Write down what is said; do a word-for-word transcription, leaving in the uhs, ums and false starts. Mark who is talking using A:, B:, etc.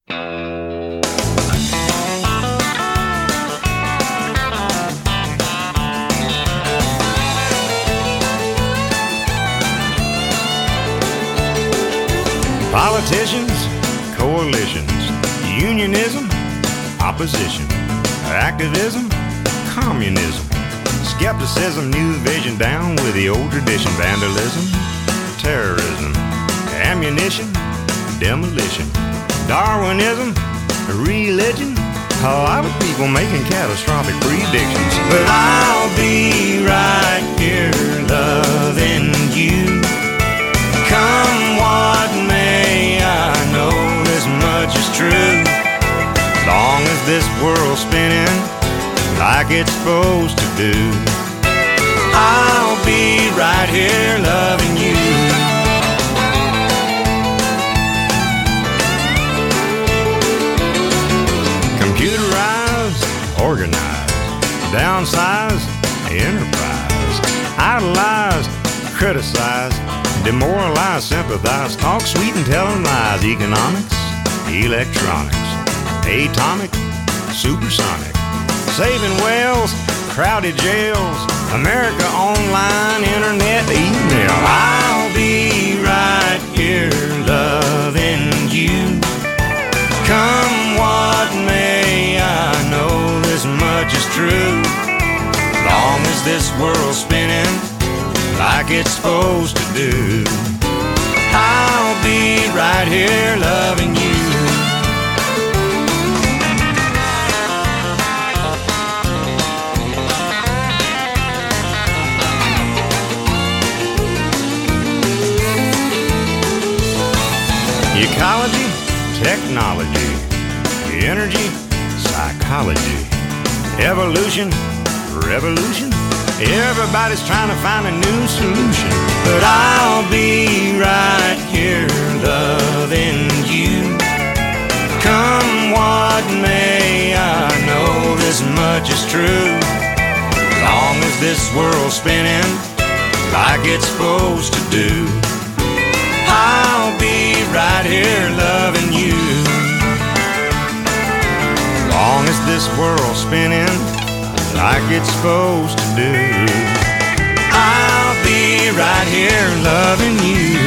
A: Politicians, coalitions, unionism, opposition, activism, communism, skepticism, new vision down with the old tradition, vandalism, terrorism, ammunition, demolition, Darwinism, religion, a lot of people making catastrophic predictions. But I'll be right here loving you. Come what may, I know this much is true. Long as this world's spinning like it's supposed to do, I'll be right here loving you. Computerized, organized, downsized, enterprise, idolized, criticized, demoralized, sympathize, talk sweet and tell them lies. Economics, electronics, atomic, supersonic, saving whales, crowded jails, America online, internet, email. I'll be right here loving you. Come what may, I know this much is true. Long as this world's spinning like it's supposed to do, I'll be right here loving you. Ecology, technology, energy, psychology, evolution, revolution. Everybody's trying to find a new solution, but I'll be right here loving you. Come what may, I know this much is true. Long as this world's spinning like it's supposed to do, I'll be right here loving you. Long as this world's spinning like it's supposed to do, I'll be right here loving you.